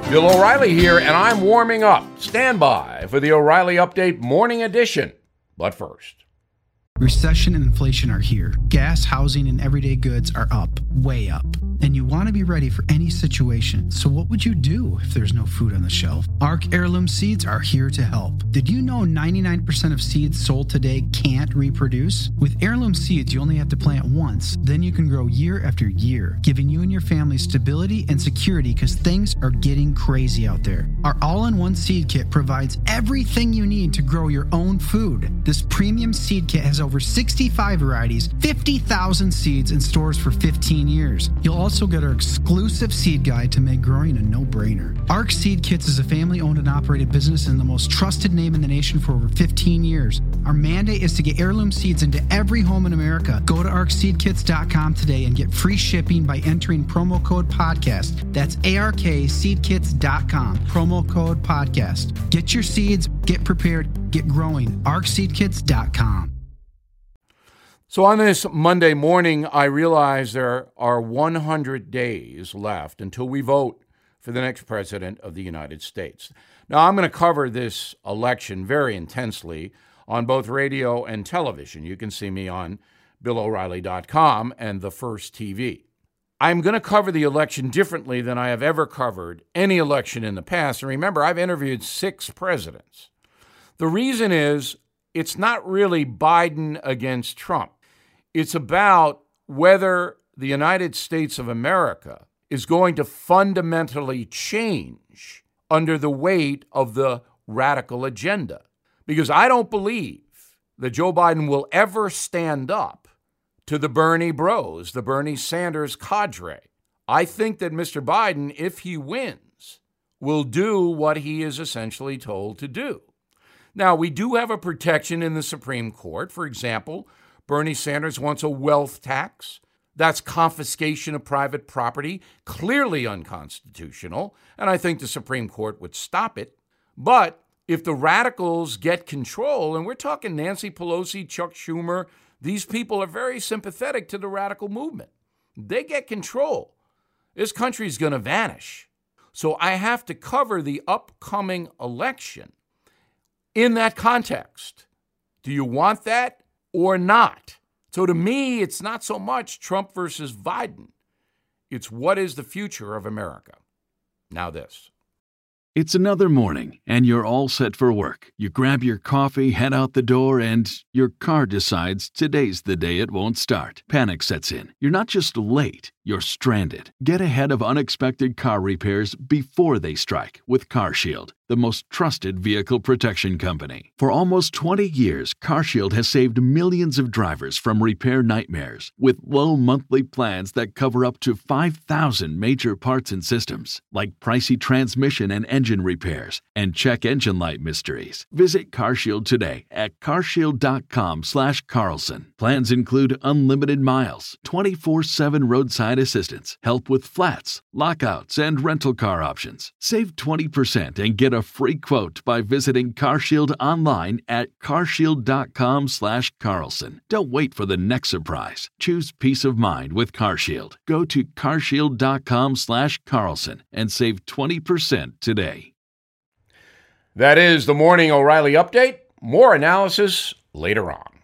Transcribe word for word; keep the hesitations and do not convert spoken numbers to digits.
Bill O'Reilly here, and I'm warming up. Stand by for the O'Reilly Update Morning Edition. But first. Recession and inflation are here. Gas, housing, and everyday goods are up, way up. And you want to be ready for any situation. So what would you do if there's no food on the shelf? Arc Heirloom Seeds are here to help. Did you know ninety-nine percent of seeds sold today can't reproduce? With Heirloom Seeds, you only have to plant once. Then you can grow year after year, giving you and your family stability and security because things are getting crazy out there. Our all-in-one seed kit provides everything you need to grow your own food. This premium seed kit has over sixty-five varieties, fifty thousand seeds in stores for fifteen years. You'll also get our exclusive seed guide to make growing a no-brainer. Arc Seed Kits is a family-owned and operated business and the most trusted name in the nation for over fifteen years. Our mandate is to get heirloom seeds into every home in America. Go to arc seed kits dot com today and get free shipping by entering promo code podcast. That's A R K seed kits dot com, promo code podcast. Get your seeds, get prepared, get growing. arc seed kits dot com. So on this Monday morning, I realize there are one hundred days left until we vote for the next president of the United States. Now, I'm going to cover this election very intensely on both radio and television. You can see me on bill o'reilly dot com and The First T V. I'm going to cover the election differently than I have ever covered any election in the past. And remember, I've interviewed six presidents. The reason is it's not really Biden against Trump. It's about whether the United States of America is going to fundamentally change under the weight of the radical agenda. Because I don't believe that Joe Biden will ever stand up to the Bernie bros, the Bernie Sanders cadre. I think that Mister Biden, if he wins, will do what he is essentially told to do. Now, we do have a protection in the Supreme Court. For example, Bernie Sanders wants a wealth tax. That's confiscation of private property, clearly unconstitutional, and I think the Supreme Court would stop it. But if the radicals get control, and we're talking Nancy Pelosi, Chuck Schumer, these people are very sympathetic to the radical movement. They get control. This country's going to vanish. So I have to cover the upcoming election in that context. Do you want that or not? So to me, it's not so much Trump versus Biden. It's what is the future of America. Now this. It's another morning, and you're all set for work. You grab your coffee, head out the door, and your car decides today's the day it won't start. Panic sets in. You're not just late, you're stranded. Get ahead of unexpected car repairs before they strike with CarShield, the most trusted vehicle protection company. For almost twenty years, CarShield has saved millions of drivers from repair nightmares with low monthly plans that cover up to five thousand major parts and systems, like pricey transmission and engine repairs and check engine light mysteries. Visit CarShield today at carshield.com slash Carlson. Plans include unlimited miles, twenty-four seven roadside assistance, help with flats, lockouts, and rental car options. Save twenty percent and get a free quote by visiting CarShield online at carshield.com slash Carlson. Don't wait for the next surprise. Choose peace of mind with CarShield. Go to carshield.com slash Carlson and save twenty percent today. That is the Morning O'Reilly Update. More analysis later on.